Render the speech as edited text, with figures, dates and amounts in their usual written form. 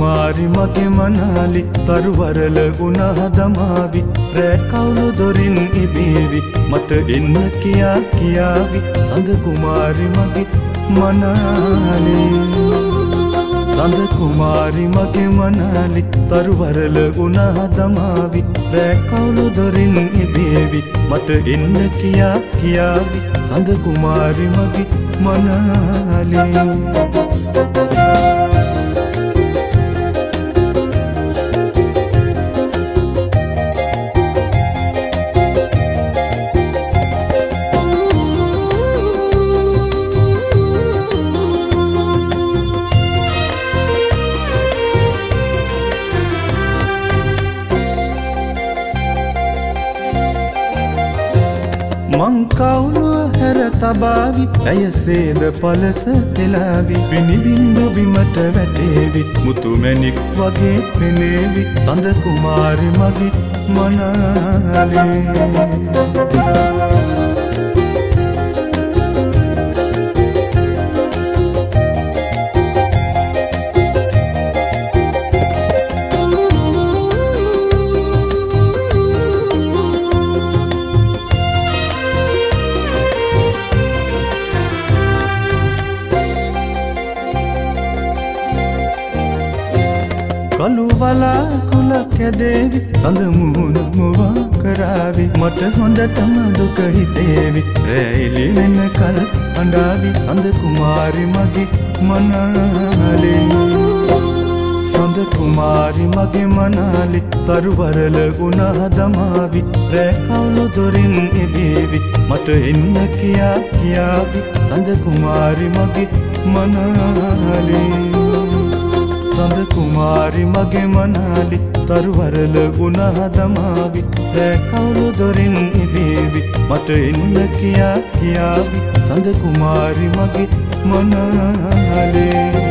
කුමාරි මගේ මනාලි තරුවරල ගුණ හදමාවි රෑ කවුළු දොරින් ඉබේවි මට එන්න කියා කියාවි සඳ කුමාරි මගේ මනාලි සඳ කුමාරි මගේ මනාලි තරුවරල ගුණ හදමාවි රෑ කවුළු දොරින් ඉබේවි මට එන්න කියා කියාවි සඳ කුමාරි මගේ මනාලි මංකවුළු හැර තබාවි ඇයසේද පලස තෙලාවි පිණිබින්දු බිමට වැටේවි මුතුමැණික් වගේ පෙනේවි සඳ කුමාරි මගේ මනාලේ කළු වලාකුළ කැදේවි සඳ මුහුණ මුවා කරාවි මට හොඳටම දුක හිතේවි රෑ එළි වෙනකල් අඬාවි සඳ කුමාරි මගේ මනාලේ සඳ කුමාරි මගේ මනාලි තරුවරල ගුණ හදමාවි රෑ කවුළු දොරින් එබේවි මට එන්න කියා කියාවි සඳ කුමාරි මගේ මනාලේ සඳ කුමාරි මගේ මනාලි තරුවරල ගුණ හදමාවි රෑ කවුළු දොරින් ඉබේවි මට එන්න කියා කියාවි සඳ කුමාරි මගේ මනාලේ